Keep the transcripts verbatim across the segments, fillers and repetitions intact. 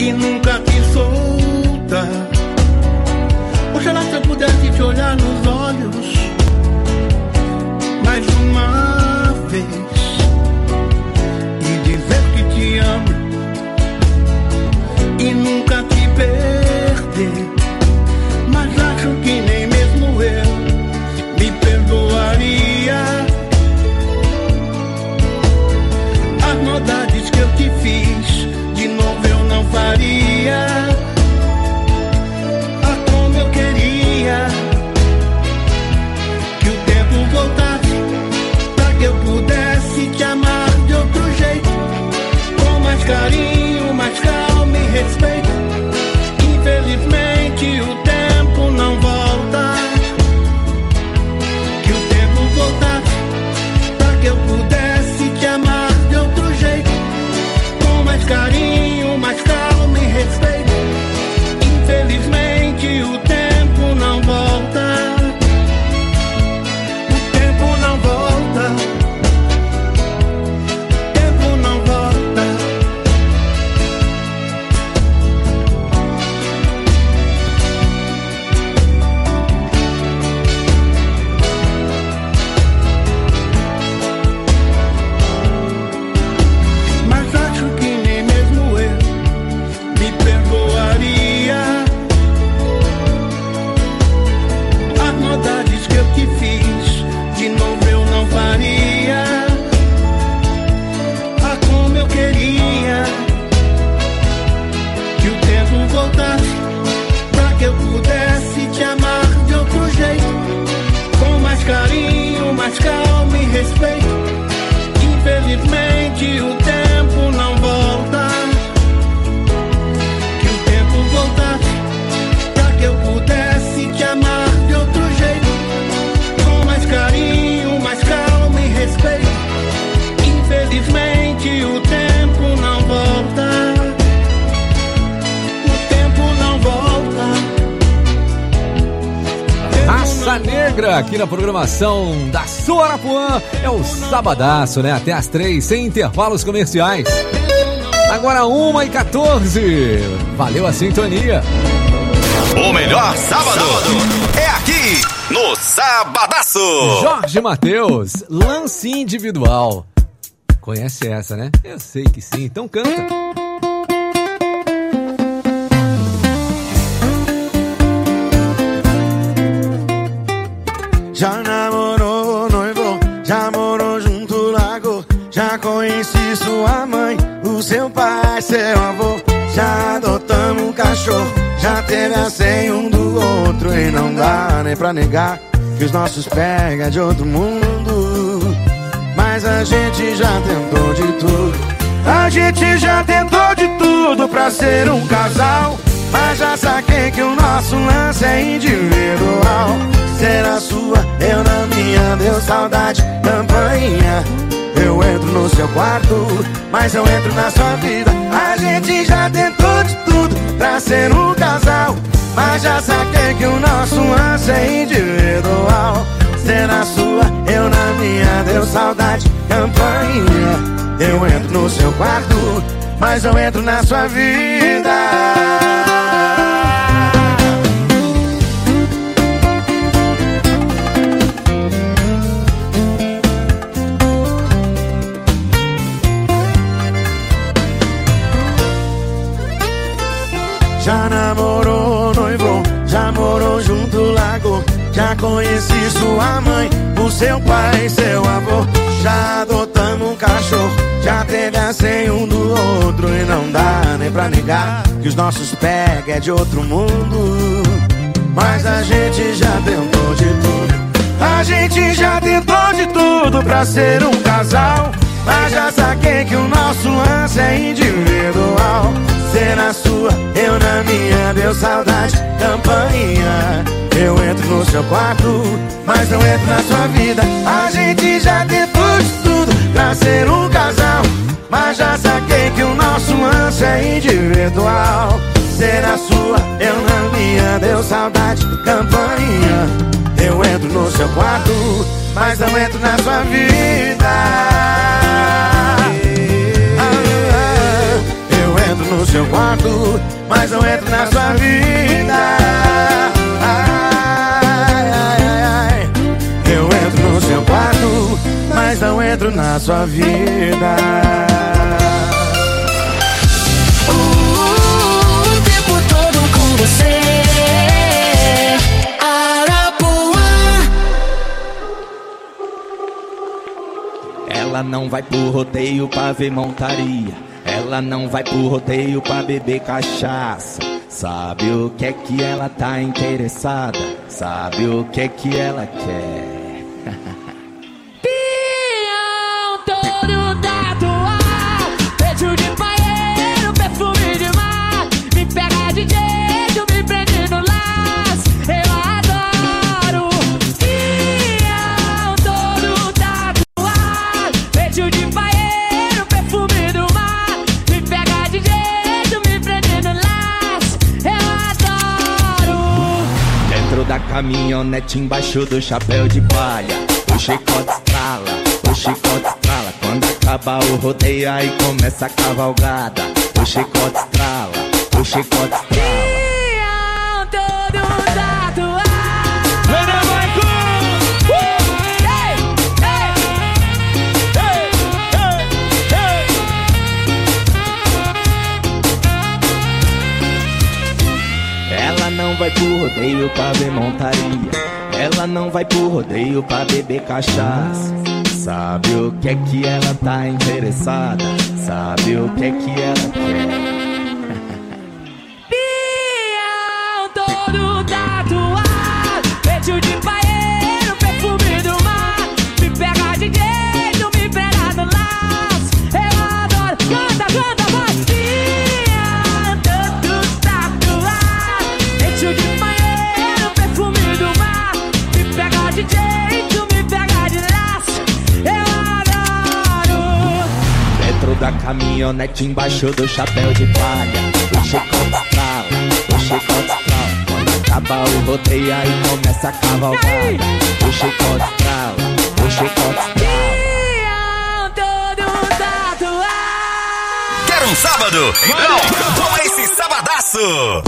e nunca quis soltar. Oxalá se eu pudesse te olhar nos olhos mais uma vez e dizer que te amo e nunca te perder. Mas acho que nem mesmo eu me perdoaria as maldades que eu te fiz. De novo eu não faria. Ah, como eu queria que o tempo voltasse pra que eu pudesse te amar de outro jeito, com mais carinho, mais calma e respeito. Infelizmente o tempo não volta. Que o tempo voltasse pra que eu pudesse te amar de outro jeito, com mais carinho, mais calma e respeito. Infelizmente o tempo não volta. O tempo não volta. O tempo não volta. Mas acho que nem mesmo eu me perdoaria as maldades que eu te fiz. De novo eu não faria. Ah, como eu queria que o tempo voltasse pra que eu pudesse te amar de outro jeito, com mais carinho, mais calma e respeito. Infelizmente o tempo não volta. Que o tempo voltasse pra que eu pudesse te amar de outro jeito, com mais carinho, mais calma e respeito. Infelizmente o tempo não volta. O tempo não volta. Raça Negra, aqui na programação da sua Arapuã. É o sabadaço, né? Até as três, sem intervalos comerciais. Agora uma e quatorze. Valeu a sintonia. O melhor sábado, é aqui no Sabadaço. Jorge Mateus, lance individual. Conhece essa, né? Eu sei que sim, então canta. Já namorou, noivou, já morou junto, largou. Já conheci sua mãe, o seu pai, seu avô. Já adotamos um cachorro, já teve a senha um do outro. E não dá nem pra negar que os nossos pega de outro mundo. Mas a gente já tentou de tudo. A gente já tentou de tudo pra ser um casal. Mas já saquei que o nosso lance é individual. Ser a sua, eu na minha, deu saudade, campainha. Eu entro no seu quarto, mas eu entro na sua vida. A gente já tentou de tudo pra ser um casal. Mas já saquei que o nosso lance é individual. Ser a sua, eu na minha, deu saudade, campainha. Eu entro no seu quarto, mas eu entro na sua vida. Já namorou, noivou, já morou junto, largou. Já conheci sua mãe, o seu pai, seu avô. Já adotamos um cachorro, já teve a senha um do outro. E não dá nem pra negar que os nossos pega é de outro mundo. Mas a gente já tentou de tudo. A gente já tentou de tudo pra ser um casal. Mas já saquei que o nosso lance é individual. Ser na sua, eu na minha, deu saudade, campainha. Eu entro no seu quarto, mas não entro na sua vida. A gente já tentou de tudo pra ser um casal. Mas já saquei que o nosso lance é individual. Ser na sua, eu na minha, deu saudade, campainha. Eu entro no seu quarto, mas não entro na sua vida. Eu entro no seu quarto, mas não entro na sua vida. Ai, ai, ai, ai. Eu entro no seu quarto, mas não entro na sua vida. O tempo todo com você, Arapuã. Ela não vai pro rodeio pra ver montaria. Ela não vai pro rodeio pra beber cachaça. Sabe o que é que ela tá interessada? Sabe o que é que ela quer? Pião todo tatuado, peito de paieiro, perfume de mar. Me pega de jeito, me prende no laço, eu adoro. Pião todo tatuado, peito de paieiro, perfume do mar. Me pega de jeito, me prende no laço, eu adoro. Dentro da caminhonete, embaixo do chapéu de palha, o chicote estrala, o chicote estrala. Quando acaba o rodeio, aí começa a cavalgada. O chicote estrala, o chicote estrala. Pião todo tatuado. Ei, ei, ei. Ela não vai pro rodeio pra ver montaria. Ela não vai pro rodeio pra beber cachaça. Sabe o que é que ela tá interessada? Sabe o que é que ela quer? Pião todo tatuado, peito de paieiro, perfume do mar. Me pega de jeito, me pega no laço, eu adoro. Canta, canta, vai. Pião todo tatuado, peito de paieiro, perfume do mar. Me pega de jeito, me pega de laço, eu adoro. Dentro da caminhonete, embaixo do chapéu de palha, o chicote estrala, o chicote estrala. Quando acaba o rodeio, aí começa a cavalgada. O chicote estrala, o chicote estrala. Pião todo tatuado. Quer um sábado? Então, toma esse sabadaço!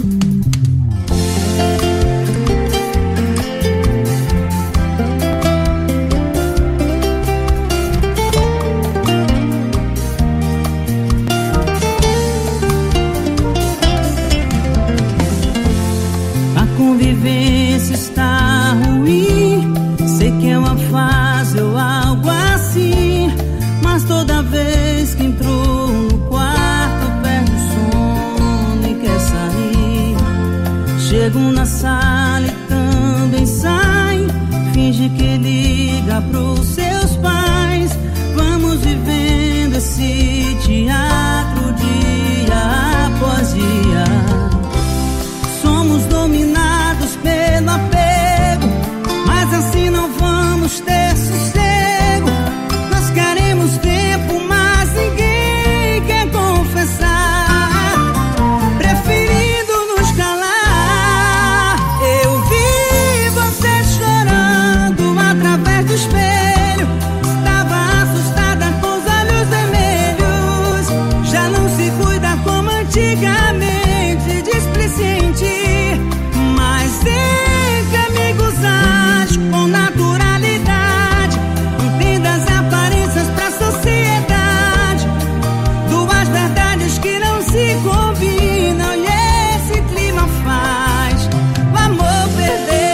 A convivência está ruim. Sei que é uma fase ou algo assim, mas toda vez que entrou no quarto perde o sono e quer sair. Chego na sala e também sai. Finge que liga pros seus pais. Vamos vivendo esse teatro dia após dia. Somos dominados pelo apego, mas assim não vamos ter sossego. Nós queremos tempo, mas ninguém quer confessar, preferindo nos calar. Eu vi você chorando atrás do espelho. Estava assustada com os olhos vermelhos. Já não se cuida como antigamente, displicente. Mas entre amigos age com naturalidade. Entenda as aparências pra sociedade. Duas verdades que não se combinam, e esse clima faz o amor perder.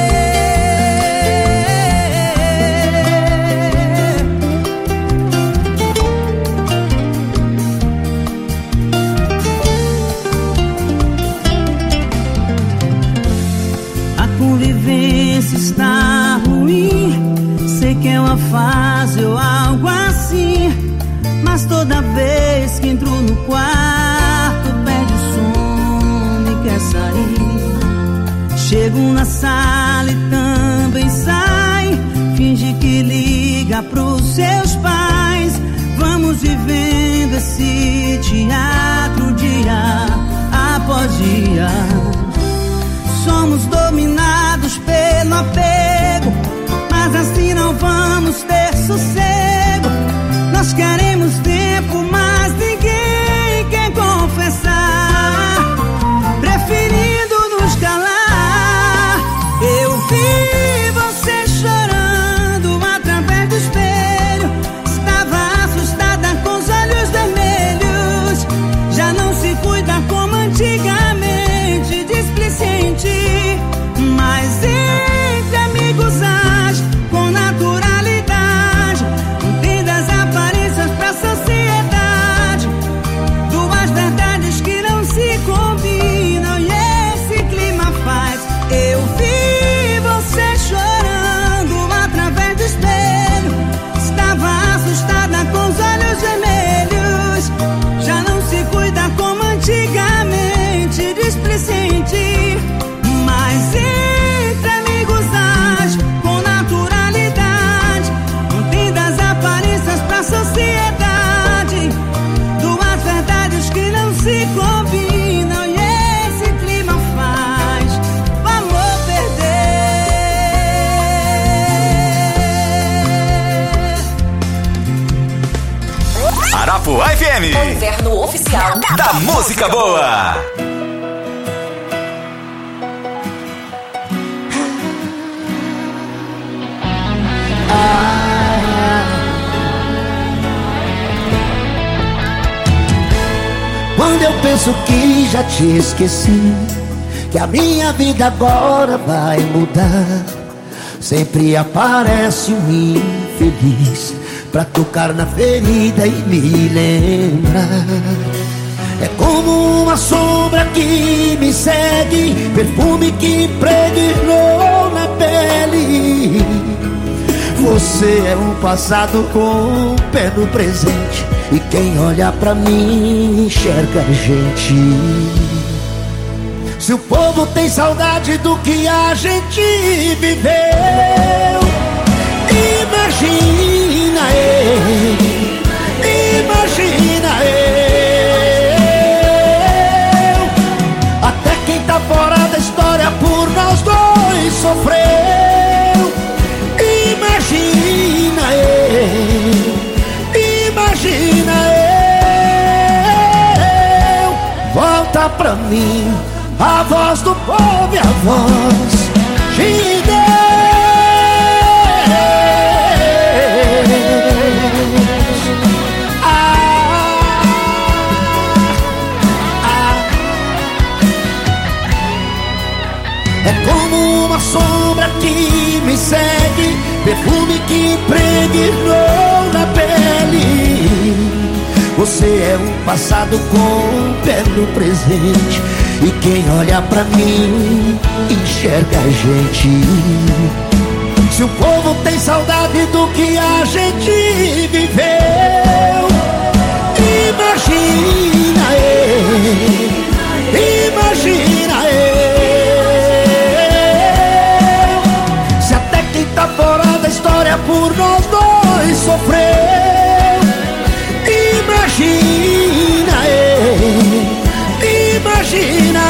A convivência está ruim. Sei que é uma fase ou algo assim, mas toda vez que entro no quarto perde o sono e quer sair. Chego na sala e também sai. Finge que liga pros seus pais. Vamos vivendo esse teatro dia após dia. Somos dominados pelo apego, mas assim não vamos ter sossego. Nós queremos tempo, mas ninguém quer confessar. se combinam e esse clima faz o amor perder. Arapuã F M, o inverno oficial da música boa. Quando eu penso que já te esqueci, que a minha vida agora vai mudar, sempre aparece um infeliz pra tocar na ferida e me lembrar. É como uma sombra que me segue, perfume que impregnou na pele. Você é um passado com o pé no presente, e quem olha pra mim enxerga a gente. Se o povo tem saudade do que a gente viveu, imagina eu, imagina eu. Até quem tá fora da história por nós dois sofreu. Imagina eu, imagina eu. Volta pra mim a voz do povo e a voz de Deus. Ah, ah. É como uma sombra que me segue, perfume que impregnou na pele. Você é um passado com o pé no presente, e quem olha pra mim enxerga a gente. Se o povo tem saudade do que a gente viveu, imagina eu, imagina eu. Se até quem tá fora da história por nós dois sofreu, imagina eu, imagina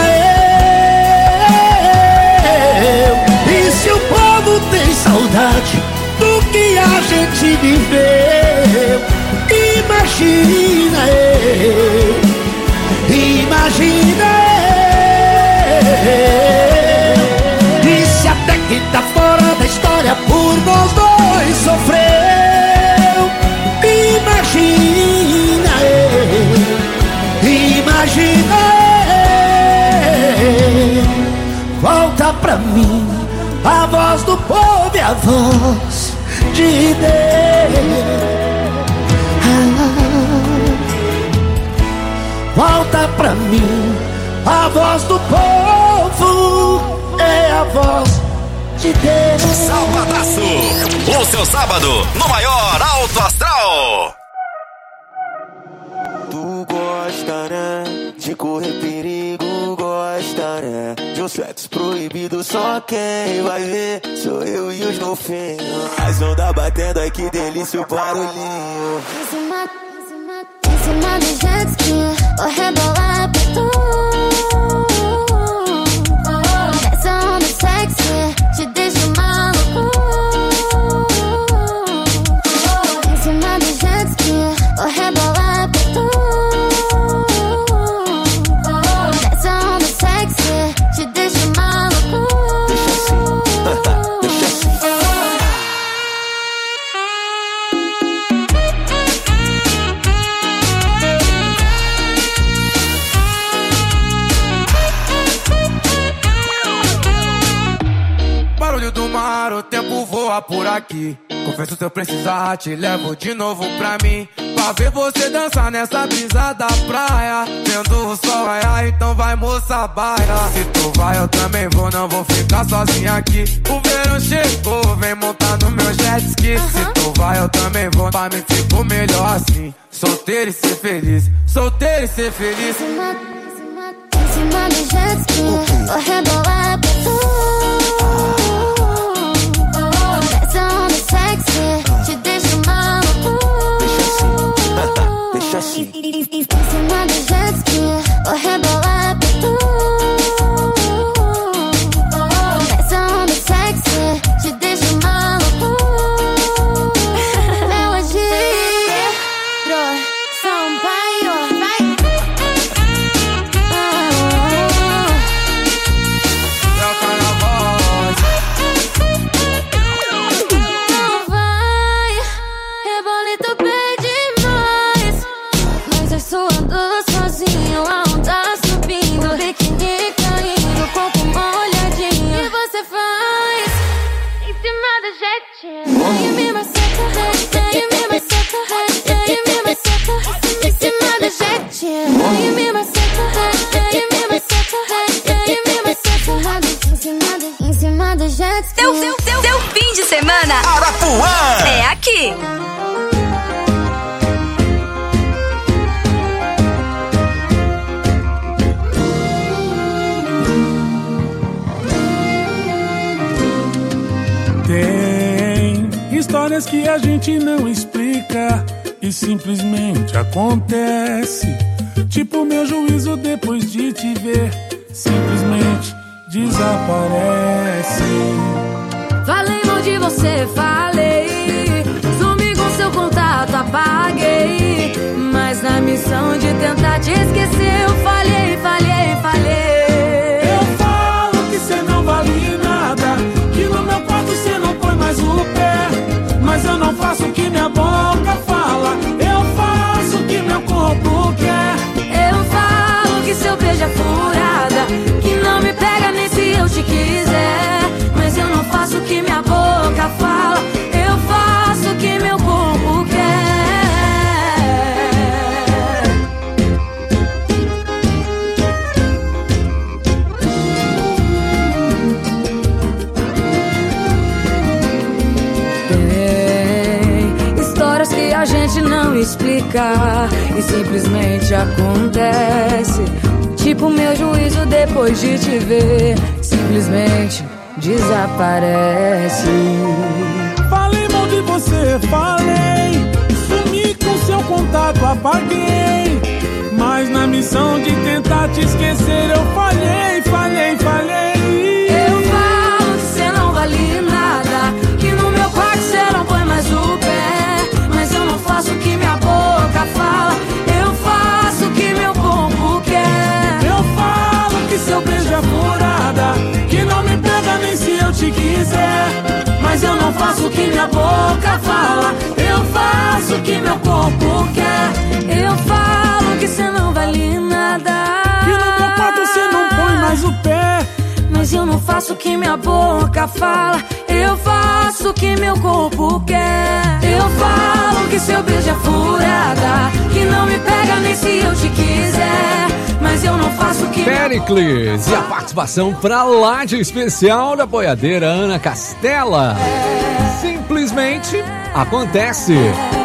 eu. E se o povo tem saudade do que a gente viveu, imagina eu, imagina eu. E se até quem tá fora da história por nós dois sofreu, imagina eu, imagina eu. Volta pra mim a voz do povo e a voz de Deus. Volta pra mim a voz do povo, é a voz de Deus. Sabadaço, o seu sábado no maior alto astral. Tu gosta, né, de correr perigo, gosta, né, de um sexo proibido, só quem vai ver sou eu e os golfinhos. As ondas batendo, ai que delícia o barulhinho. Em cima, em cima, em cima do jet ski, vou rebolar pra tu. Essa onda sexy te deixa maluco. Em cima do jet ski, vou rebolar pra tu. Essa onda sexy te deixa maluco. Deixa assim, deixa assim. Barulho do mar, o tempo voa por aqui. Confesso se eu precisar, te levo de novo pra mim. Pra ver você dançar nessa brisa da praia, vendo o sol raiar, então vai moça baia. Se tu vai eu também vou, não vou ficar sozinha aqui. O verão chegou, vem montar no meu jet ski. Se tu vai eu também vou, pra mim fico melhor assim. Solteiro e ser feliz, solteiro e ser feliz. Em cima, em cima, em cima do jet ski, vou rebolar pra tu. Essa onda sexy te deixa maluco. Deixa assim, deixa assim. Em cima do jet ski, Histórias que a gente não explica e simplesmente acontece. Tipo meu juízo depois de te ver, simplesmente desaparece. Falei mal de você, falei. Sumi com seu contato, apaguei. Mas na missão de tentar te esquecer, eu falhei, falhei, falhei. Eu falo que cê não vale nada, que no meu quarto cê não põe mais o pé. Mas eu não faço o que minha boca fala, eu faço o que meu corpo quer. Eu falo que seu beijo é furada, que não me pega nem se eu te quiser. Mas eu não faço o que minha boca fala, eu faço o que meu corpo quer. Tem histórias que a gente não explica e simplesmente acontece. Tipo meu juízo depois de te ver, simplesmente desaparece. Falei mal de você, falei. Sumi com seu contato, apaguei. Mas na missão de tentar te esquecer, eu falhei, falhei, falhei. Eu falo que cê não vale nada, que no meu quarto cê não põe mais o pé. Mas eu não faço o que minha boca fala, eu faço o que meu corpo quer. Eu falo que seu beijo é furada, que não me pega nem se eu te quiser. Mas eu não faço o que minha boca fala, eu faço o que meu corpo quer. Eu falo que cê não vale nada, que no meu quarto cê não põe mais o pé. mas eu não faço o que minha boca fala, eu faço o que meu corpo quer. Eu falo que seu beijo é furada, que não me pega nem se eu te quiser. Mas eu não faço o que... Péricles e a participação pra lá de especial da boiadeira Ana Castela. Simplesmente acontece.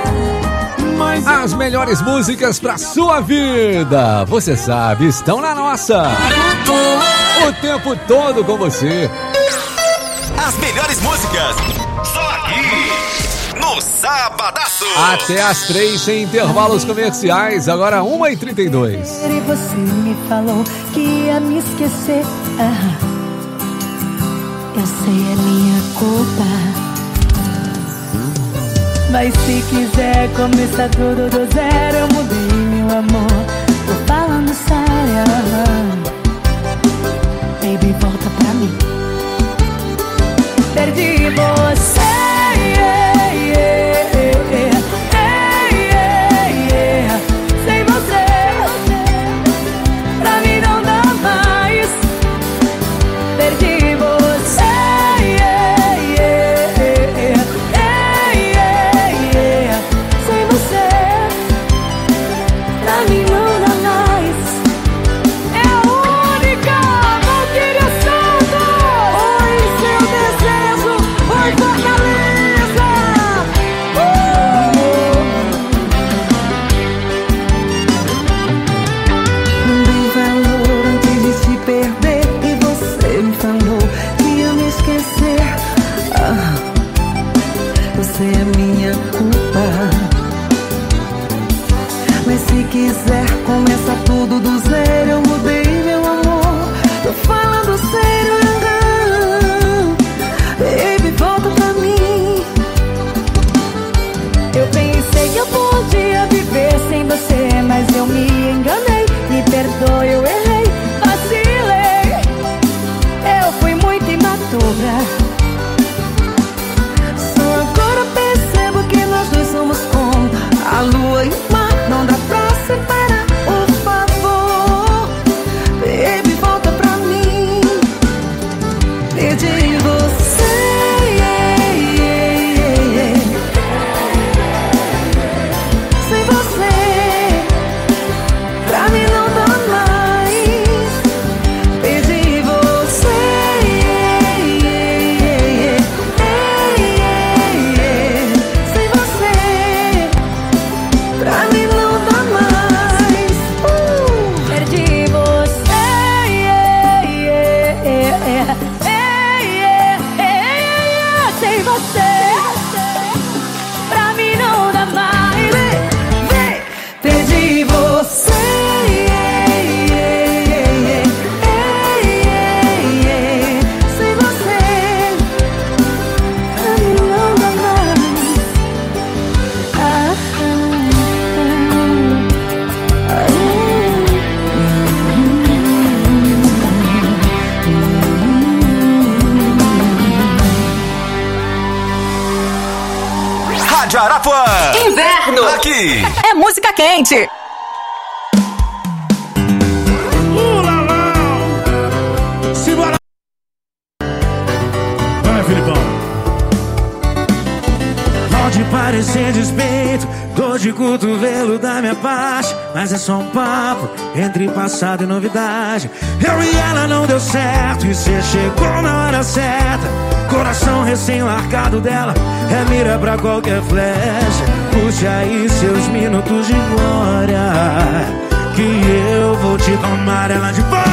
As melhores músicas pra sua vida, você sabe, estão na nossa. O tempo todo com você. As melhores músicas, só aqui, no Sabadaço. Até as três, sem intervalos comerciais, agora uma e trinta e dois. E você me falou que ia me esquecer. Ah, eu sei, é minha culpa. Mas se quiser começar tudo do zero, eu mudei, meu amor, tô falando sério. Baby, volta pra mim. Perdi você, yeah, yeah, yeah, yeah, yeah. Sem você, pra mim não dá mais. Perdi você, yeah, yeah, yeah, yeah, yeah. Sem você, pra mim não Rádio Arapuã. Inverno. Aqui é música quente. Simbora. Vai, Filipão. Pode parecer despeito, dor de cotovelo da minha parte, mas é só um papo entre passado e novidade. Eu e ela não deu certo e cê chegou na hora certa. Coração recém-largado dela é mira pra qualquer flecha. Puxe aí seus minutos de glória, que eu vou te tomar ela de volta.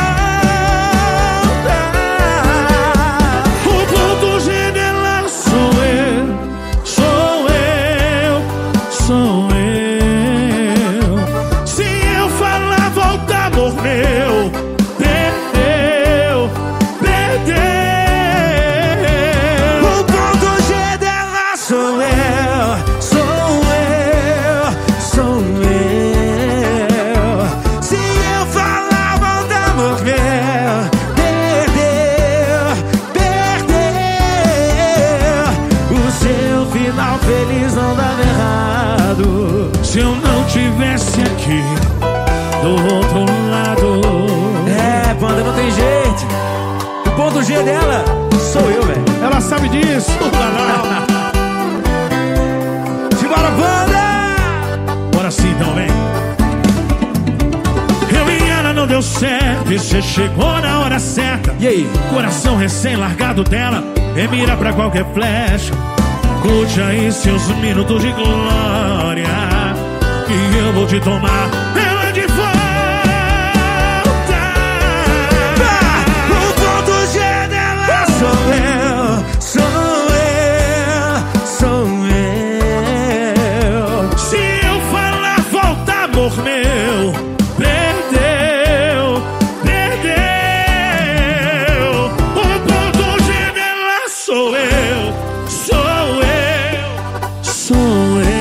O ponto G dela sou eu, sou eu, sou eu. Se eu falar volta, amor meu, perdeu, perdeu. O ponto G dela sou eu, sou eu, sou eu. Se eu falar volta, amor meu, perdeu, perdeu. O seu final feliz não dava errado. Se eu não tivesse aqui do outro lado. É, Panda, não tem jeito. O ponto G dela sou eu, velho. Ela sabe disso. Simbora, Panda! Bora sim, então, vem. Eu e ela não deu certo e cê chegou na hora certa. E aí? Coração recém-largado dela é mira pra qualquer flecha. Curte aí seus minutos de glória, que eu vou te tomar ela de volta. O ponto G dela sou eu, sou eu, sou eu. Se eu falar volta, amor meu, perdeu, perdeu. O ponto G dela sou eu, sou eu, sou eu.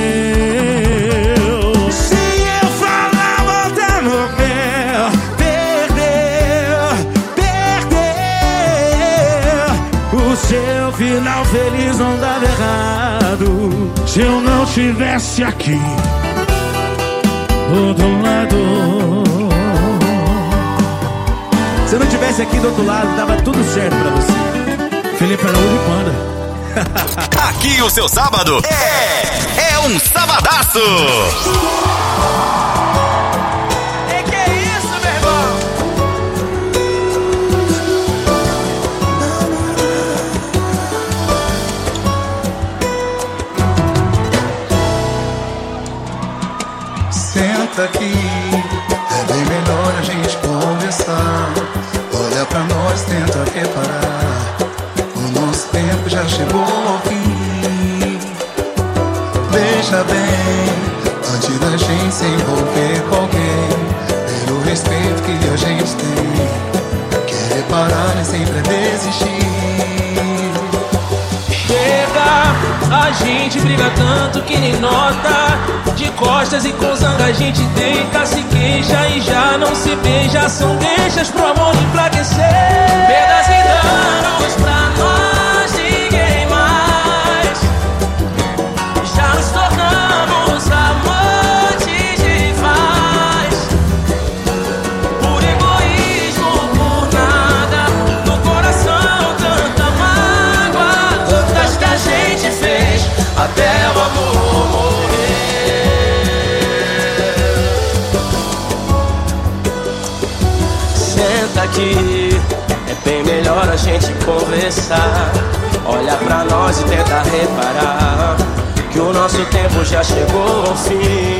Se eu falar volta, amor meu, perdeu, perdeu. O seu final feliz não dava errado. Se eu não estivesse aqui do outro lado. Se eu não tivesse aqui do outro lado, dava tudo certo pra você. Felipe Araújo e Panda. Aqui o seu sábado é, é um sabadaço. E que é isso, meu irmão? Senta aqui, é bem melhor a gente conversar. Olha pra nós, tenta reparar. O nosso tempo já chegou ao fim. Veja bem, antes da gente se envolver com alguém, pelo respeito que a gente tem, querer parar nem sempre é desistir. Chega, a gente briga tanto que nem nota. De costas e com zanga a gente deita, se queixa e já não se beija. São deixas pro amor enfraquecer. Perdas e danos pra nós, ninguém mais. Já nos tornamos amantes rivais. Por egoísmo, por nada. No coração tanta mágoa, tantas que a gente fez até o amor morrer. Senta aqui, é bem melhor a gente conversar. Olha pra nós e tenta reparar que o nosso tempo já chegou ao fim.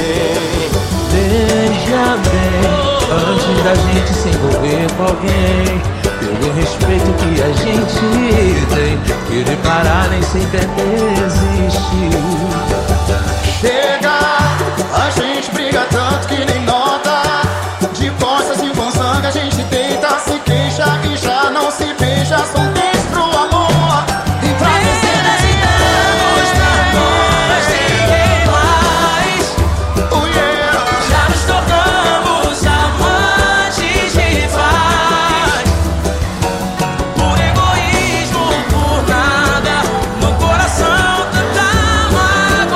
Veja bem, antes da gente se envolver com alguém, pelo respeito que a gente tem, querer parar nem sempre é desistir. Chega, a gente briga tanto que nem nota. De costas e com sangue a gente deita, se queixa e já não se beija. São dez pro amor, enfraquecer e anos pra nós, ninguém mais. Oh yeah. Já nos tornamos amantes rivais. Por egoísmo, por nada. No coração tanta mágoa.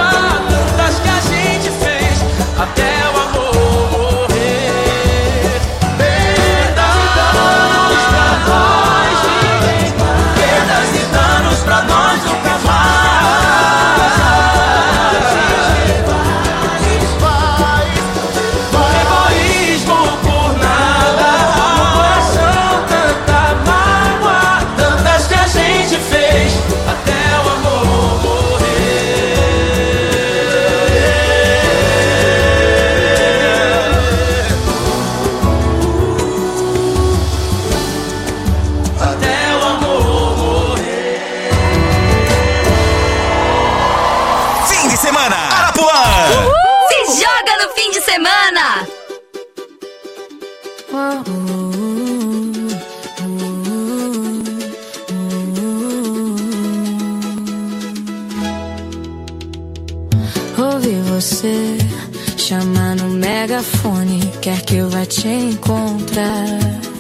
Ouvi você chamar no megafone, quer que eu vá te encontrar.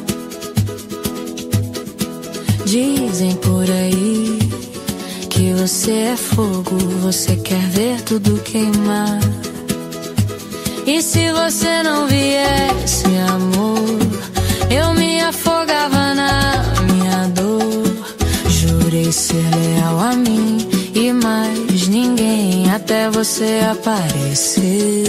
Dizem por aí que você é fogo, você quer ver tudo queimar. E se você não viesse, amor, eu me afogava na minha dor. Jurei ser leal a mim e mais ninguém até você aparecer.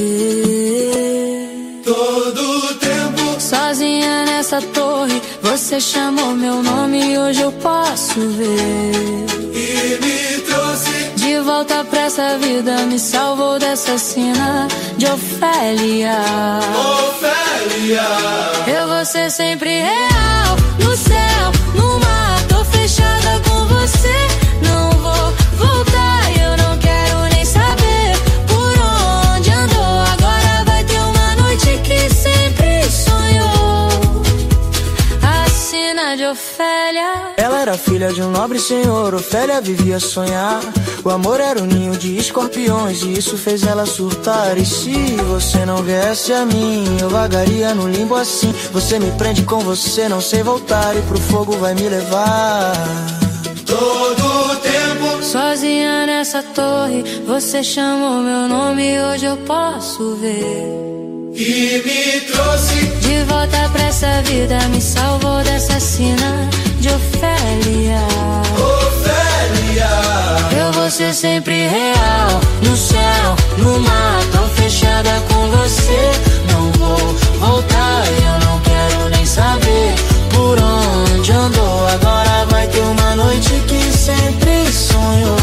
Todo tempo sozinha nessa torre, você chamou meu nome e hoje eu posso ver. E me trouxe de volta pra essa vida, me salvou dessa sina de Ofélia. Ofélia, eu vou ser sempre real, no céu, no mar, tô fechada com você, não vou voltar, eu não quero nem saber por onde andou. Agora vai ter uma noite que sempre sonhou, a sina de Ofélia. Ela era filha de um nobre senhor, Ofélia vivia a sonhar. O amor era um ninho de escorpiões e isso fez ela surtar. E se você não viesse a mim, eu vagaria no limbo assim. Você me prende com você, não sei voltar, e pro fogo vai me levar. Todo tempo sozinha nessa torre, você chamou meu nome e hoje eu posso ver. E me trouxe de volta pra essa vida, me salvou dessa sina de Ofélia. Ofélia, eu vou ser sempre real, no céu, no mar, tô fechada com você, não vou voltar, eu não quero nem saber por onde andou. Agora vai ter uma noite que sempre sonhou,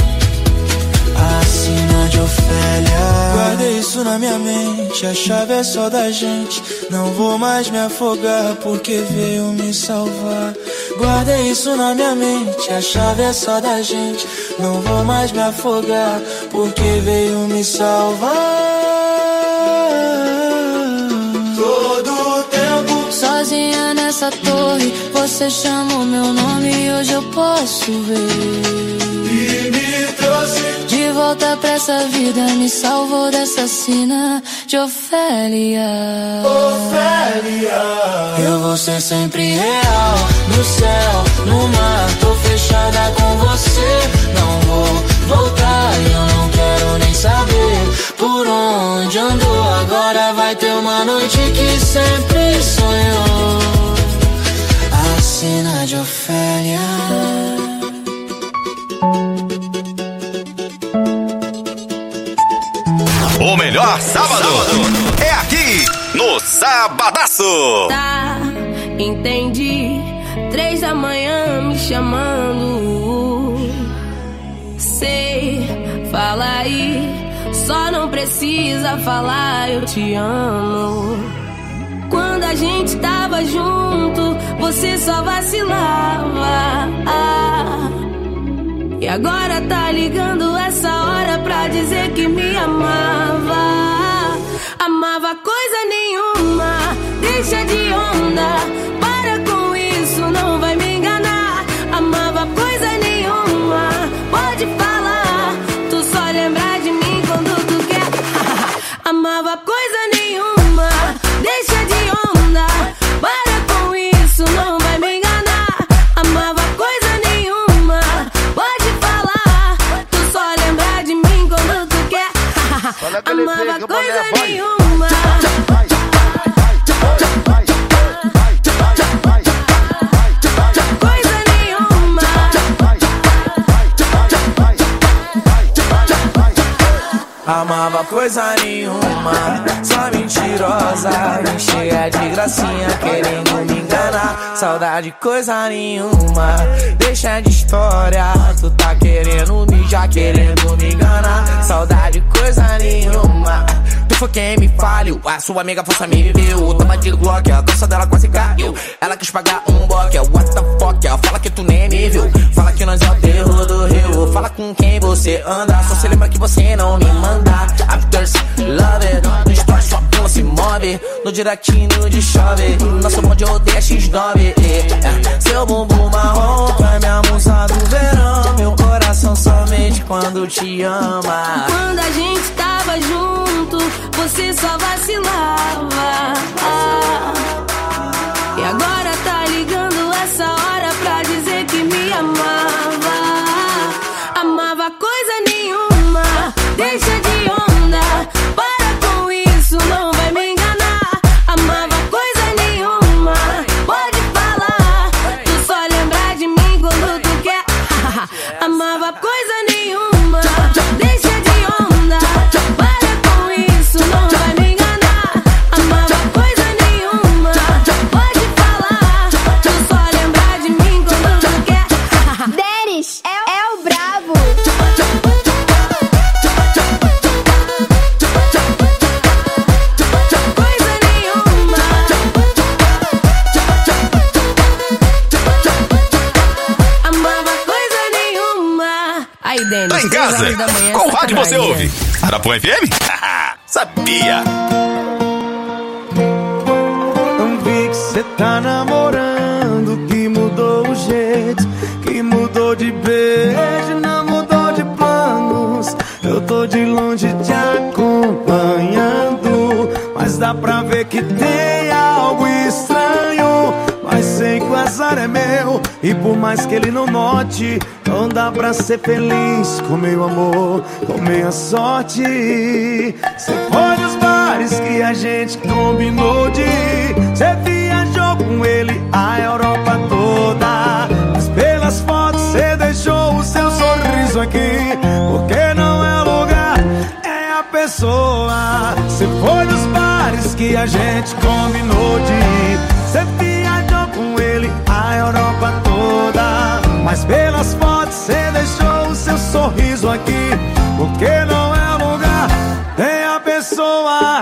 a sina de Ofélia. Guardei isso na minha mente, a chave é só da gente. Não vou mais me afogar porque veio me salvar. Guardei isso na minha mente, a chave é só da gente. Não vou mais me afogar porque veio me salvar. Todo tempo sozinha nessa torre, você chamou meu nome e hoje eu posso ver. E me trouxe de volta pra essa vida, me salvou dessa sina de Ofélia. Ofélia, eu vou ser sempre real, no céu, no mar, tô fechada com você, não vou voltar, eu não quero nem saber por onde andou. Agora vai ter uma noite que sempre sonhou, a sina de Ofélia. O melhor sábado, sábado é aqui no Sabadaço. Tá, entendi. Três da manhã me chamando. Sei, fala aí. Só não precisa falar, eu te amo. Quando a gente tava junto, você só vacilava. Ah, e agora tá ligando essa hora pra dizer que me amava. Amava coisa nenhuma, deixa de onda, para com isso, não vai me enganar. Amava coisa nenhuma, pode falar, tu só lembrar de mim quando tu quer. Amava coisa nenhuma, deixa de onda, para com isso, não vai me enganar. Amava coisa nenhuma, pode falar, tu só lembrar de mim quando tu quer. Amava coisa nenhuma. Amava coisa nenhuma, só mentirosa, me cheia de gracinha, querendo me enganar. Saudade coisa nenhuma, deixa de história, tu tá querendo me, já querendo me enganar. Saudade coisa nenhuma, tu foi quem me falhou, a sua amiga força me viu. Toma de Glock, a dança dela quase caiu. Ela quis pagar um boque, what the fuck, fala que tu nem me viu. Fala que nós é o terror do Rio, fala com quem você anda, só se lembra que você não me manda. After love it, no story sua pula se move. nove, no direct no de chove. Nosso bonde odeia X nove. É. Seu bumbum marrom é minha musa do verão. Meu coração somente quando te ama. Quando a gente tava junto, você só vacilava. Ah, e agora tá ligando essa hora pra dizer que me amava. Amava coisa nenhuma, deixa de onda. Para com isso, não vai me enganar. Amava coisa nenhuma, pode falar. Tu só lembra de mim quando tu quer. Amava coisa nenhuma, deixa de onda. Para com isso, não vai me enganar. Amava coisa nenhuma, pode falar. Tu só lembra de mim quando tu quer. Denis é, é o brabo. Coisa nenhuma. Amava coisa nenhuma. Aí, Denis, Tá em seis casa? horas da manhã, Qual rádio você sacanagem. ouve? Arapuã F M? Sabia! Não vi que cê tá namorando, que mudou o jeito, que mudou de beijo, não mudou de planos. Eu tô de longe te acompanhando, mas dá pra ver que tem algo estranho. Mas sei que o azar é meu, e por mais que ele não note, não dá pra ser feliz com meu amor, com minha sorte. Cê foi nos bares que a gente combinou de ir, cê viajou com ele a Europa toda, mas pelas fotos cê deixou o seu sorriso aqui, porque não é o lugar, é a pessoa. Cê foi nos bares que a gente combinou de ir, cê viajou com ele a Europa toda, mas pelas fotos cê deixou o seu sorriso aqui, porque não é o lugar, é a pessoa.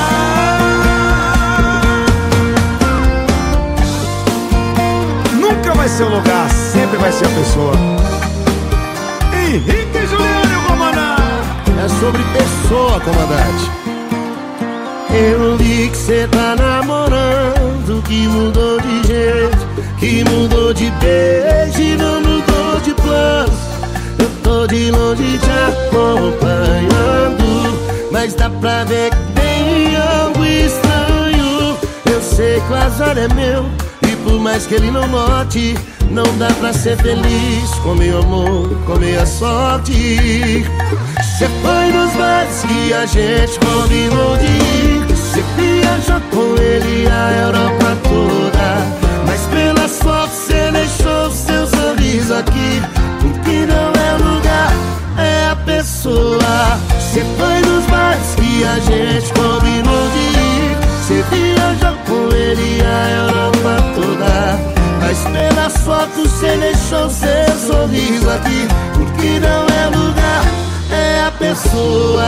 Nunca vai ser o lugar, sempre vai ser a pessoa. Henrique e Juliano, comandante. É sobre pessoa, comandante. Eu vi que cê tá namorando, que mudou de jeito, que mudou de beijo e não mudou de planos. Eu tô de longe te acompanhando, mas dá pra ver que tem algo estranho. Eu sei que o azar é meu, e por mais que ele não note, não dá pra ser feliz com meu amor, com minha sorte. Cê foi nos bares que a gente combinou de ir, cê viajou com ele a Europa toda, mas pelas fotos cê deixou seu sorriso aqui, porque não é lugar, é a pessoa. Cê foi nos bares que a gente combinou de ir, cê viajou com ele a Europa toda, mas pelas fotos cê deixou seu sorriso aqui, porque não é lugar, é a pessoa.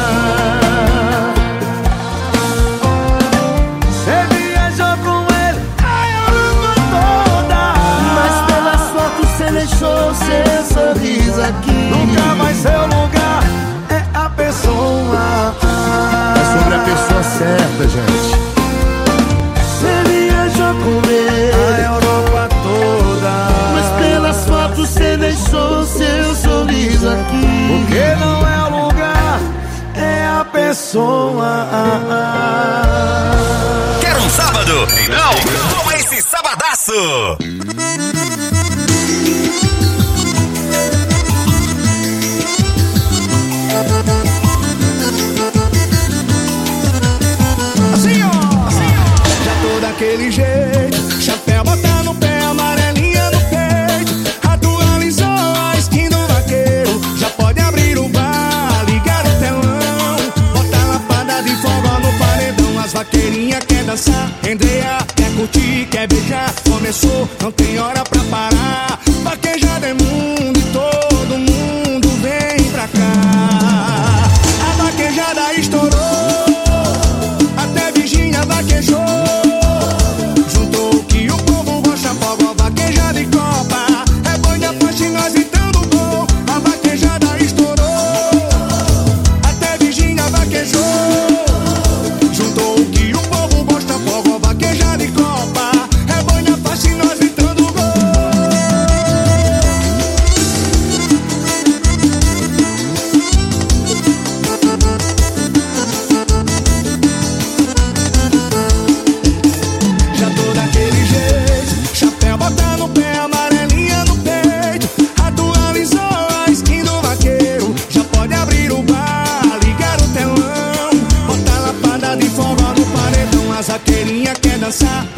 Cê viajou com ele a Europa toda, mas pelas fotos cê deixou seu sorriso aqui, nunca vai ser o lugar, é a pessoa. É sobre a pessoa certa, gente. Cê viajou com ele a Europa toda, mas pelas fotos cê deixou seu sorriso aqui, porque não é o lugar, é a pessoa. Quer um sábado? Então, toma esse sabadaço! Assim, ó, assim, ó. Já tô daquele jeito, chapéu botar no pé, amarelinha no peito, atualizou a skin do vaqueiro. Já pode abrir o bar, ligar o telão, botar lapada de forró no paredão. As vaqueirinhas quer dançar, Andrea quer curtir, quer beijar. Começou, não tem hora pra parar. Vaquejada é mundo e todo mundo vem pra cá. A vaquejada estourou, até Virgínia vaquejou. Juntou o que o povo gosta, fogo, vaquejada e copa. É banha, forte, nós gritando gol. A vaquejada estourou, até Virgínia vaquejou. Juntou o que o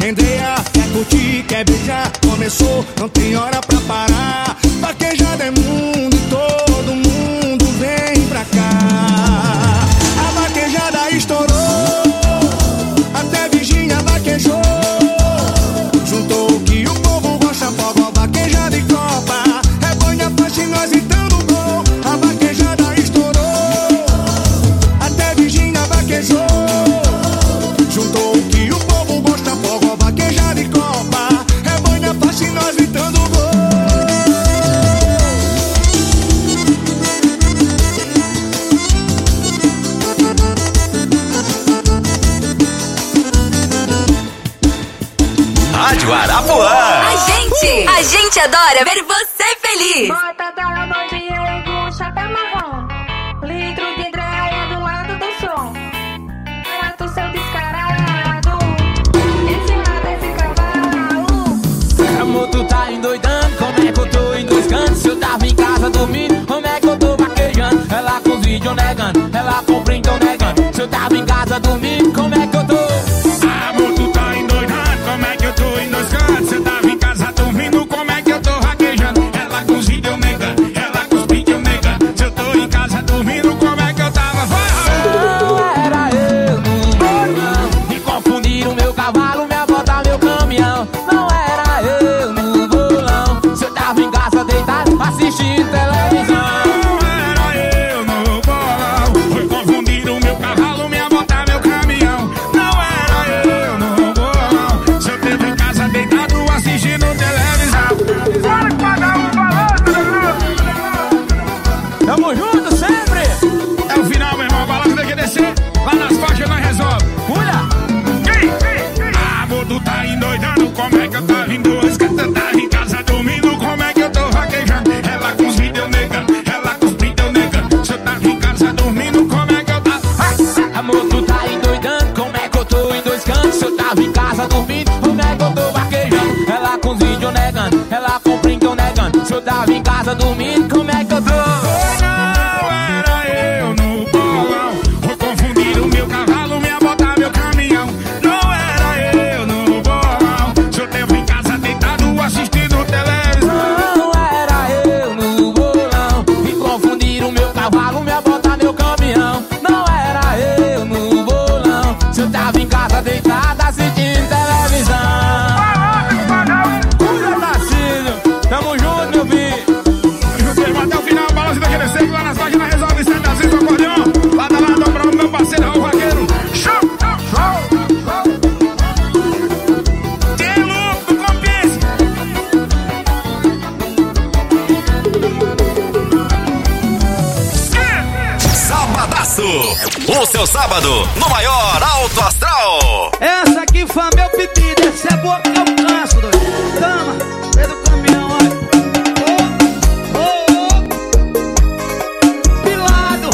Andrea, quer curtir, quer beijar, começou, não tem hora pra parar. Vaquejada é mundo e todo mundo vem pra cá. A vaquejada estourou, até Virgínia vaquejou. Juntou o que o povo gosta, forró, vaquejada e copa. É banha, faixa e nós gritando gol. A vaquejada estourou, até Virgínia vaquejou. Juntou o que o povo gosta, forró, vaquejada e copa. É banha, faixa e nós gritando gol. Rádio Arapuã. A gente, a gente adora ver você feliz. Bota da mão Diego, chapéu marrom. Litro de dreia do lado do som. Mato seu descarado. Em cima desse cavalo. Amor, tu tá endoidando. Como é que eu tô em dois cantos? Se eu tava em casa dormindo, como é que eu tô vaquejando? Ela com os vídeos negando, ela com o print negando. Se eu tava em casa dormindo, como é que eu tô? Amor, tu tá endoidando, como é que eu tô em dois cantos? Você tava em casa dormindo, como é que eu tô vaquejando? Ela com os vídeos negando, ela com os vídeos negando. Se eu tô em casa dormindo, como é que eu tava? Não era eu no bolão. Me confundiram o meu cavalo, minha bota, meu caminhão. Não era eu no bolão. Se eu tava em casa deitado, assistindo televisão. Não era eu no bolão. Foi confundir o meu cavalo, minha bota, meu caminhão. Não era eu no bolão. Se eu tava em casa deitado, assistindo televisão. Bora que pagar um balanço, Tamo junto sempre. é o final, meu irmão. O balanço tem que descer. Lá nas faixas nós resolve. Olha. Amor, tu tá endoidando, como é que eu tava em dois cantos? Eu tava em casa dormindo, como é que eu tô vaquejando? Ela com os vídeos negando, ela com os vídeos negando. Se eu tava em casa dormindo, como é que eu tava? Amor, tu tá endoidando, como é que eu tô em dois cantos? Se eu tava em casa dormindo, como é que eu tô vaquejando? Ela com os vídeos negando, ela com o print negando. Se eu tava em casa dormindo, como é que eu tô? Não era eu no bolão. Vou confundir o meu cavalo, minha bota, meu caminhão. Não era eu no bolão. Se eu tava em casa deitado, assistindo televisão. Não era eu no bolão. Me confundiram o meu cavalo, minha bota, meu caminhão. Não era eu no bolão. Se eu tava em casa deitada assistindo televisão. Cuida, Tarcísio. Tamo junto, meu filho. Até o final, o balanço daquele seco. Lá nas páginas resolve sete às vezes o acordeão. Lado a lado, pra o meu parceiro, Raul Vaqueiro. Show, show, show. Tem louco, compensa. Sabadaço. O seu sábado no maior alto astral. Essa aqui foi meu pedido, essa é boa que eu canso, doido. Tama, Pedro Caminhão, olha. Ô, ô, ô. Pilado.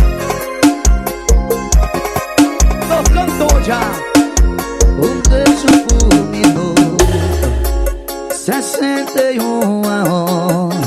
Tô cantor já. Um beijo por minuto, sessenta e uma horas.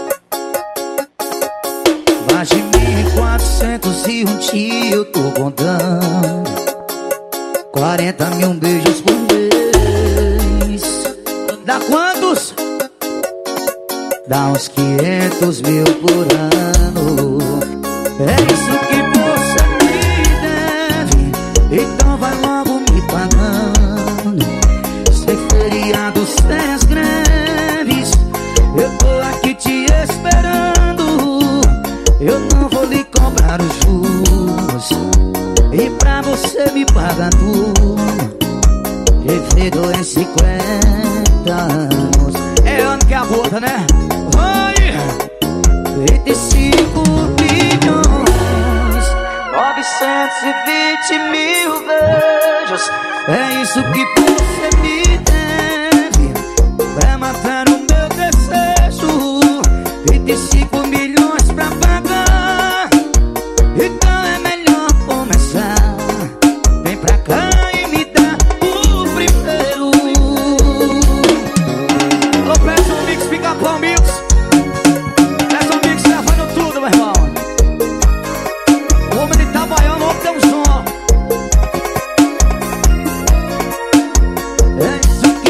Mais de mil e quatrocentos e um dia eu tô contando. Quarenta mil beijos por mês. Dá quantos? Dá uns quinhentos mil por ano. É isso que você me deve, então vai logo me pagando. Sem feriados, sem as greves, eu tô aqui te esperando. Eu não vou lhe cobrar os juros, e pra você me pagar tudo. Vivido em cinquenta anos. É ano que a gota, né? Vai! vinte e cinco bilhões, novecentos e vinte mil beijos. É isso que você me deve, pra matar o meu desejo. Vinte e cinco milhões pra pagar, então é melhor começar. Vem pra cá e me dá o primeiro. Alô, peça um mix, fica bom, mix. Peça um mix levando tudo, meu irmão. O homem de Itabaiana, o homem tem um som. É isso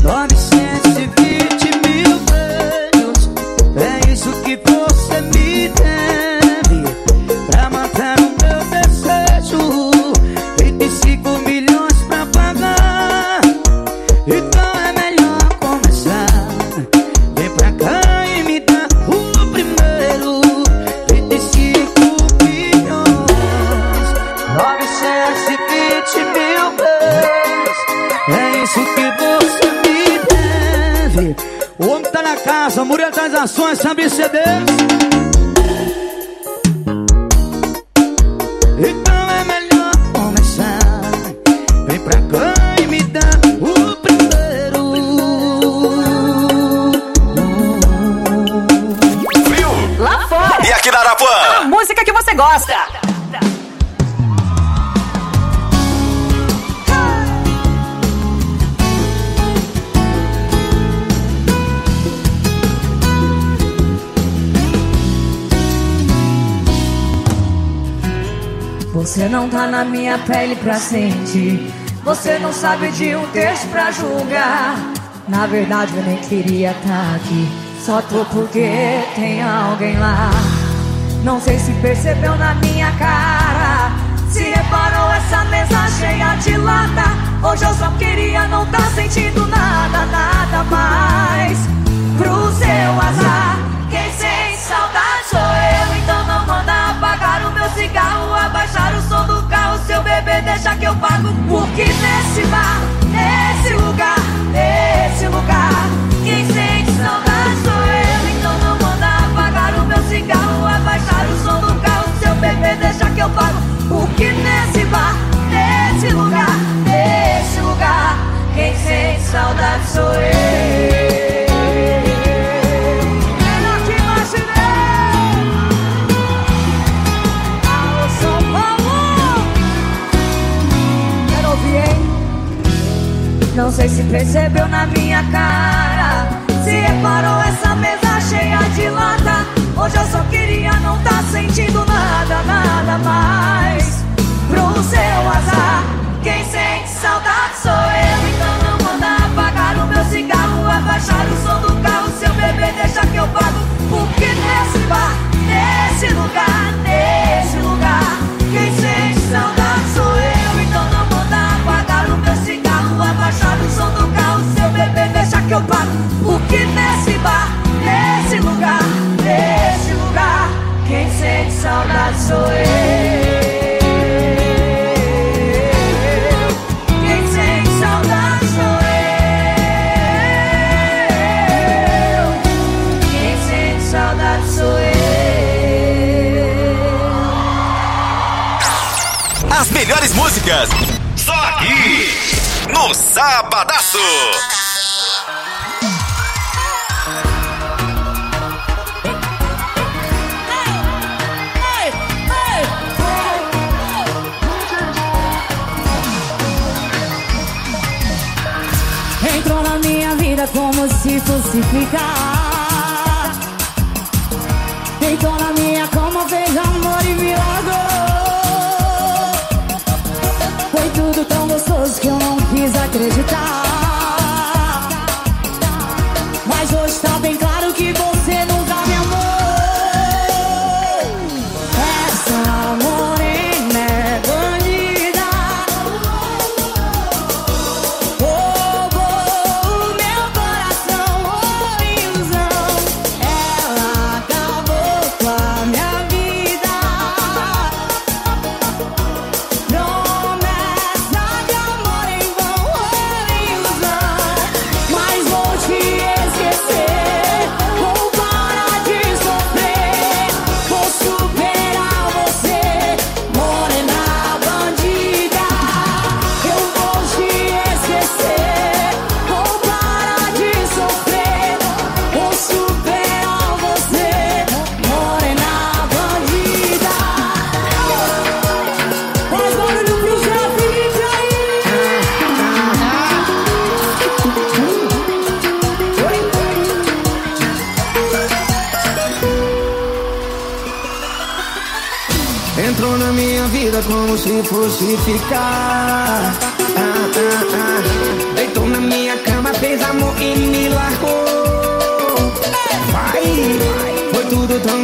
novecentos e vinte mil beijos. É isso que você me deve pra matar o meu desejo. Trinta e cinco milhões pra pagar, então é melhor começar. Vem pra cá e me dá o primeiro. Trinta e cinco milhões, novecentos e vinte mil beijos. É isso que você me deve. O homem tá na casa, Murilo das ações, sabe C Ds. Então é melhor começar. Vem pra cá e me dá o primeiro. Lá fora. E aqui na Arapuã, A música que você gosta. Você não tá na minha pele pra sentir. Você não sabe de um texto pra julgar. Na verdade eu nem queria tá aqui. Só tô porque tem alguém lá. Não sei se percebeu na minha cara, se reparou essa mesa cheia de lata. Hoje eu só queria não tá sentindo nada, nada mais. Pro seu azar, quem sente saudade sou eu. Então não manda apagar o meu cigarro, abaixar o som do carro. Seu bebê deixa que eu pago. Porque nesse bar, nesse lugar, nesse lugar, quem sente saudade sou eu. Então não manda apagar o meu cigarro, abaixar o som do carro. Seu bebê deixa que eu pago. Porque nesse bar, nesse lugar, nesse lugar, quem sente saudade sou eu. Não sei se percebeu na minha cara, se reparou essa mesa cheia de lata. Hoje eu só queria não tá sentindo nada, nada mais. Pro seu azar, quem sente saudade sou eu. Então não manda apagar o meu cigarro, abaixar o som do carro. Seu bebê deixa que eu pago. Porque nesse bar, nesse lugar, nesse lugar, quem sente saudade sou eu. Então não manda apagar o meu cigarro, abaixar o som do carro. Seu bebê deixa que eu pago. Porque nesse bar, nesse lugar, nesse lugar, quem sente saudade sou eu. Quem sente saudade sou eu. Quem sente saudade sou eu. as melhores músicas, só aqui, no Sabadaço. Entrou na minha vida como se fosse ficar. Deitou na minha cama, fez amor e me largou. Foi tudo tão gostoso que eu não quis acreditar. Mas hoje tá bem claro que você nunca me amou. Essa morena é bandida, roubou o meu coração, oh ilusão. Ela acabou com a minha vida. Promessa de amor em vão, oh ilusão. Mas vou te esquecer, vou parar de sofrer, vou superar você, morena bandida. Eu vou te esquecer, vou parar de sofrer, vou superar você, morena bandida. Faz barulho pro Zé Felipe aí. Entrou na minha vida como se fosse ficar. Ah, ah, ah. Deitou na minha cama, fez amor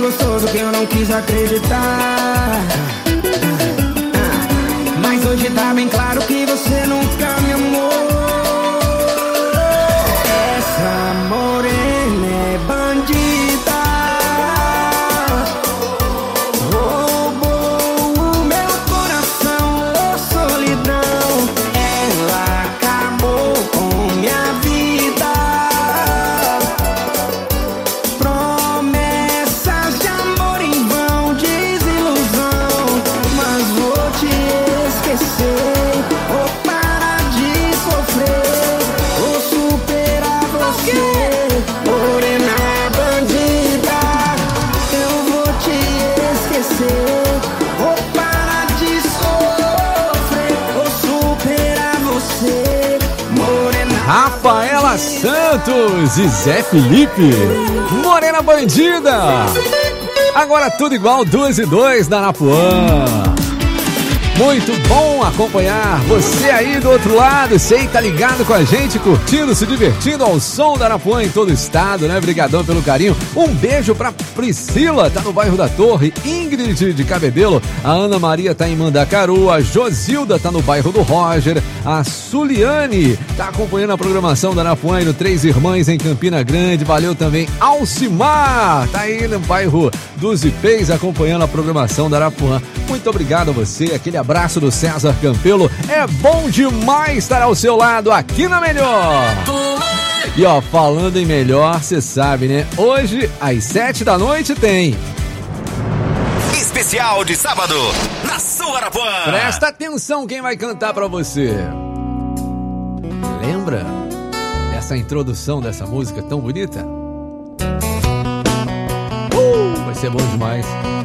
gostoso que eu não quis acreditar. Mas hoje tá bem claro que você nunca me amou. Essa morena é bandida, roubou o meu coração, oh solidão. Ela acabou com minha vida. Promessas de amor em vão, desilusão. Mas vou te esquecer, vou parar de sofrer, vou superar você, morena bandida. Eu vou te esquecer, vou parar de sofrer, vou superar você, morena. Rafaela Santos e Zé Felipe, Morena Bandida. Agora tudo igual, duas e dois da Napuã. Muito bom acompanhar você aí do outro lado. Sei, tá ligado com a gente, curtindo, se divertindo ao som da Napuã em todo o estado, né? Obrigadão pelo carinho. Um beijo pra Priscila, tá no bairro da Torre. Ingrid de Cabedelo. A Ana Maria tá em Mandacaru. A Josilda tá no bairro do Roger. A Suliane tá acompanhando a programação da Napuã no Três Irmãs em Campina Grande. Valeu também. Alcimar tá aí no bairro dos Ipês acompanhando a programação da Napuã. Muito obrigado a você. Aquele abraço do César Campelo. É bom demais estar ao seu lado aqui na Melhor. E ó, falando em Melhor, você sabe, né? Hoje, às sete da noite, tem Especial de sábado, na sua Napuã. Presta atenção quem vai cantar pra você. Lembra dessa introdução dessa música tão bonita? Uh, vai ser bom demais.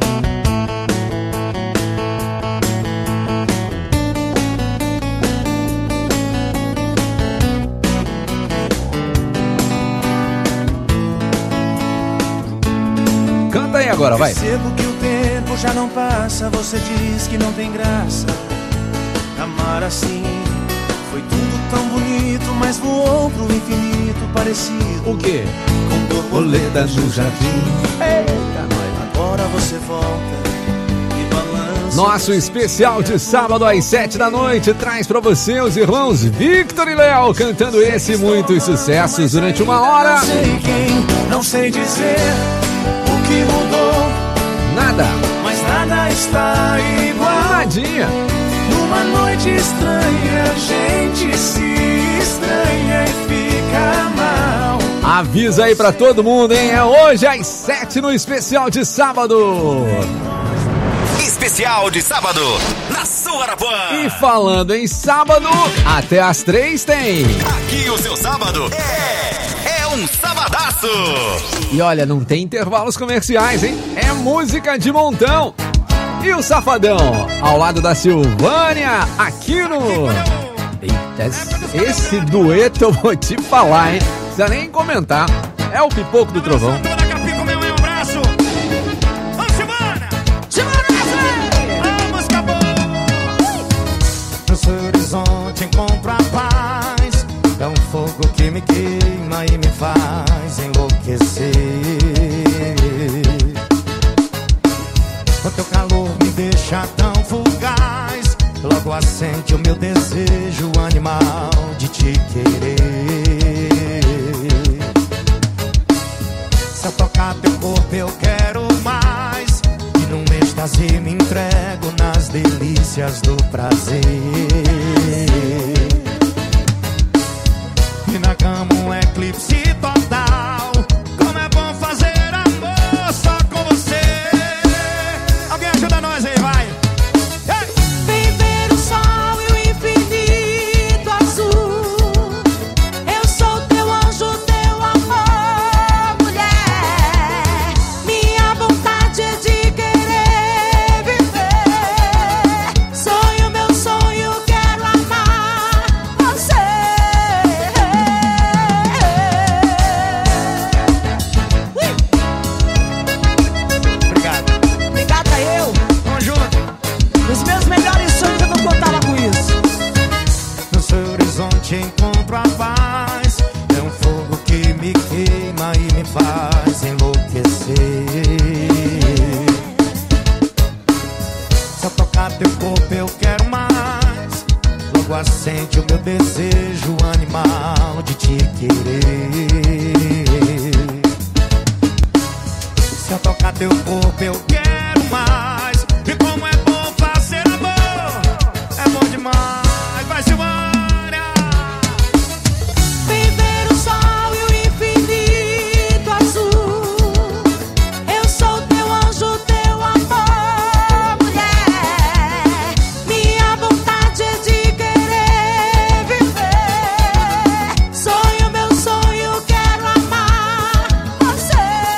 Canta aí agora, vai. Percebo que o tempo já não passa, você diz que não tem graça. Amar assim foi tudo tão bonito, mas voou pro infinito parecido. O quê? Com borboletas no jardim. Eita, nós. Agora você volta e balança. Nosso especial de sábado às sete da noite traz pra você os irmãos Victor e Léo cantando esse e muitos sucessos durante uma hora. Não sei quem, não sei dizer o que mudou. Nada. Mas nada está igual. Nadinha. Numa noite estranha, a gente se estranha e fica mal. Avisa aí pra todo mundo, hein? É hoje às sete no especial de sábado. Especial de sábado, na sua Napuã. E falando em sábado, até às três tem. Aqui o seu sábado é, é um sabadaço. E olha, não tem intervalos comerciais, hein? É música de montão. E o Safadão, ao lado da Silvânia, aqui no... Eita, esse dueto eu vou te falar, hein? Não precisa nem comentar. É o Pipoco do Trovão. Nesse horizonte encontro a paz. É um fogo que me queima e me faz enlouquecer. O teu calor me deixa tão fugaz. Logo acende o meu desejo animal de te querer. Se eu tocar teu corpo eu quero mais. E num êxtase me entrego nas delícias do prazer. E na cama um eclipse total. Como é bom fazer amor só com você. Alguém ajuda nós aí, vai. Vem ver o sol e o infinito azul. Eu sou teu anjo, teu amor, mulher. Minha vontade é de querer viver. Sonho, meu sonho, quero amar você. te querer. Se eu tocar teu corpo eu quero mais. E como é bom fazer amor, é bom demais, vai Silvânia. Viver o sol e o infinito azul. Eu sou teu anjo, teu amor, mulher. Minha vontade é de querer viver. Sonho, meu sonho, quero amar você.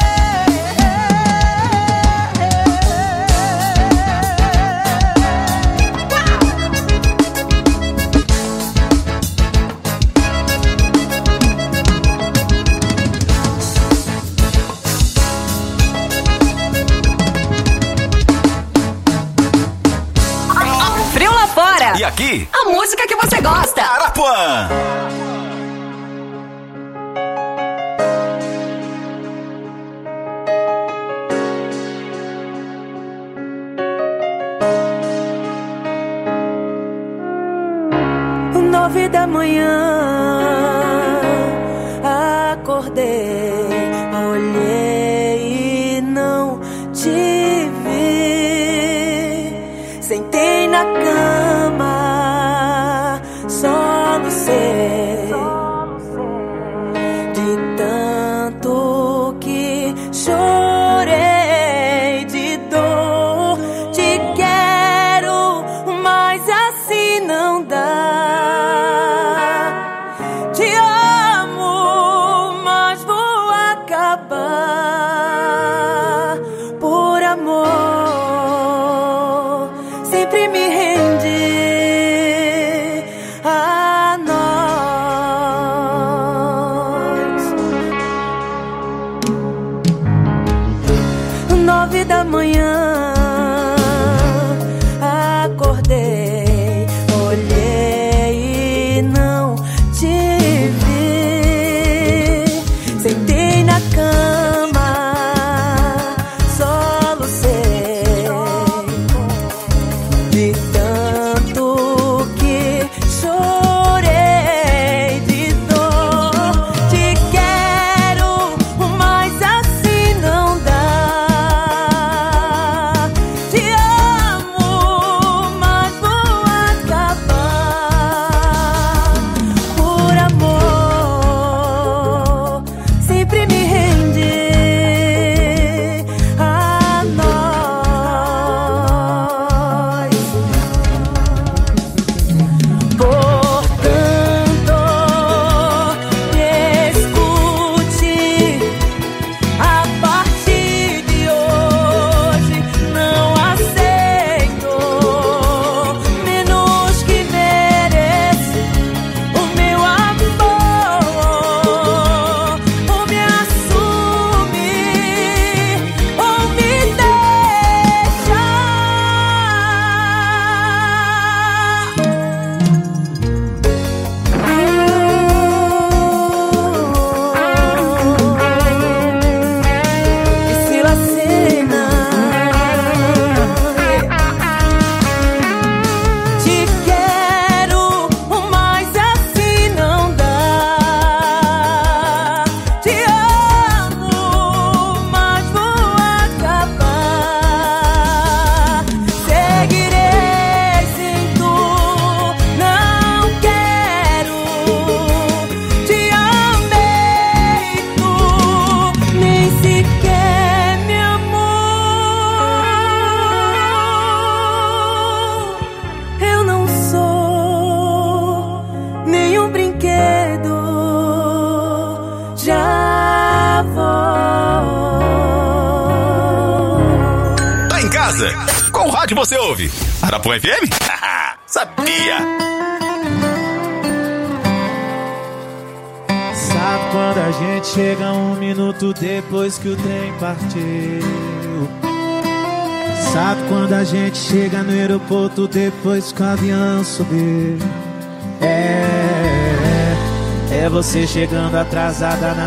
Frio lá fora. E aqui? A música que você gosta. Arapuã. Nove da manhã, acordei, olhei e não te vi. Sentei na cama, solucei de tanto que chorei de dor. Te quero, mas assim não dá. Te amo, mas vou acabar por amor. Sempre me rendi a nós. Nove da manhã, acordei, olhei e não te vi. Sentei na cama, solucei de tanto que chorei de dor. Te quero, mas assim não dá. Te amo, mas vou acabar por amor. Sempre me rendi a nós. Portanto, me escute. A partir de hoje não aceito menos que merece o meu amor. Ou me assume ou me deixa. E se lacena. Te quero, mas assim não dá. Te amo, mas vou acabar. Seguirei sem tu, não quero. Te amei, tu nem sequer me amou. Eu não sou nenhum brinquedo. Já vou. Tá em casa? Qual rádio você ouve? Arapuã F M? Sabia! Sabe quando a gente chega um minuto depois que o trem partiu? Sabe quando a gente chega no aeroporto depois que o avião subiu? É, é você chegando atrasada na